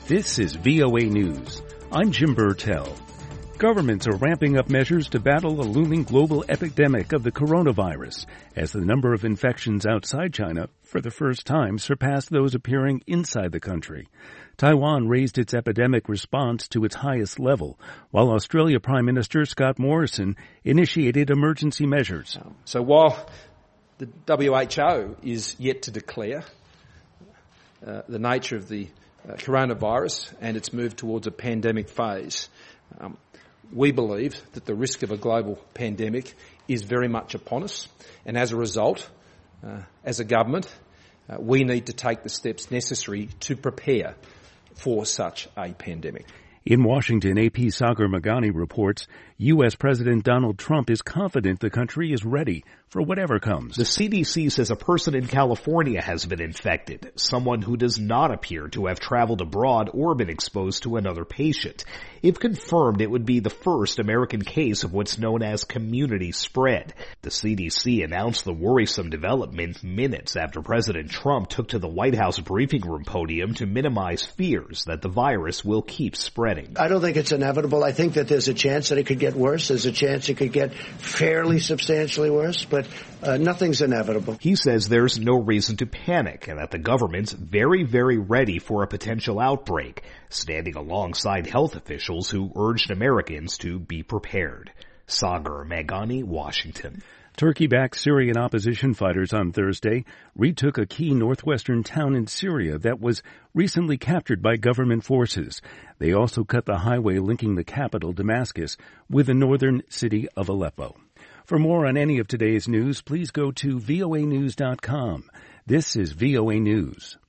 This is VOA News. I'm Jim Burtell. Governments are ramping up measures to battle a looming global epidemic of the coronavirus as the number of infections outside China for the first time surpassed those appearing inside the country. Taiwan raised its epidemic response to its highest level, while Australia Prime Minister Scott Morrison initiated emergency measures. So while the WHO is yet to declare the nature of the coronavirus and its move towards a pandemic phase, we believe that the risk of a global pandemic is very much upon us, and as a result, as a government, we need to take the steps necessary to prepare for such a pandemic. In Washington, AP Sagar Meghani reports U.S. President Donald Trump is confident the country is ready for whatever comes. The CDC says a person in California has been infected, someone who does not appear to have traveled abroad or been exposed to another patient. If confirmed, it would be the first American case of what's known as community spread. The CDC announced the worrisome development minutes after President Trump took to the White House briefing room podium to minimize fears that the virus will keep spreading. I don't think it's inevitable. I think that there's a chance that it could get worse. There's a chance it could get fairly substantially worse, but nothing's inevitable. He says there's no reason to panic and that the government's very, very ready for a potential outbreak, standing alongside health officials who urged Americans to be prepared. Sagar Meghani, Washington. Turkey-backed Syrian opposition fighters on Thursday retook a key northwestern town in Syria that was recently captured by government forces. They also cut the highway linking the capital, Damascus, with the northern city of Aleppo. For more on any of today's news, please go to voanews.com. This is VOA News.